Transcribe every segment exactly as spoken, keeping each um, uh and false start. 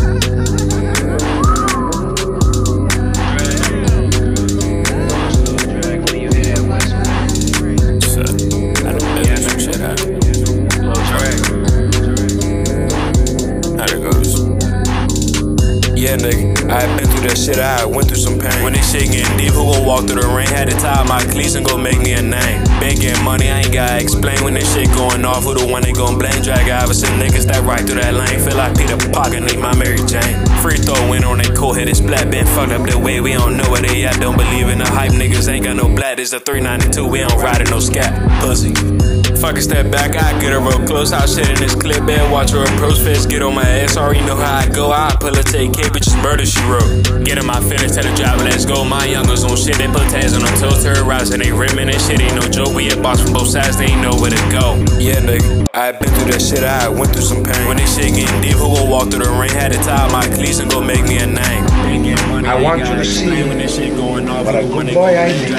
Yeah, nigga, I had been through that shit, I went through some pain. When this shit getting deep, who gon' walk through the rain? Had to tie my cleats and go make me a name. Been getting money, I ain't gotta explain. When this shit going off, who the one they gon' blame? Drag Iverson, niggas that right through that lane. Feel like Peter Parker, need my Mary Jane. Free throw win on that cold headed splat. Been fucked up the way, we don't know where they at. Don't believe in the hype, niggas ain't got no black. This a three ninety-two, we don't ride in no scat. Pussy. Fuck a step back, I get her real close. I'll shit in this clip, man. Watch her approach, face get on my ass. Already know how I go. I pull her, take care, bitches murder, she wrote. Get in my finish, tell the driver, let's go. My youngers on shit, they put tags on them toes, terrorizing, they rimming and shit. Ain't no joke, we had box from both sides, they ain't know where to go. Yeah, nigga, I had been through that shit, I went through some pain. When this shit getting deep, who gon' walk through the rain? Had to tie my cleats and go make me a name. I want you to see what a good boy I am.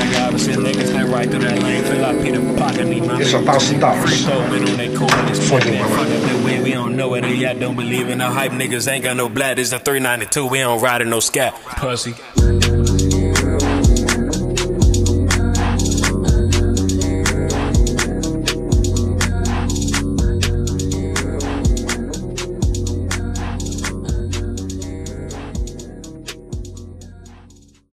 It's a thousand dollars for the money. We don't know where they at, don't believe in the hype. Niggas ain't got no black. This a three ninety-two, we don't ride in no scat. Pussy.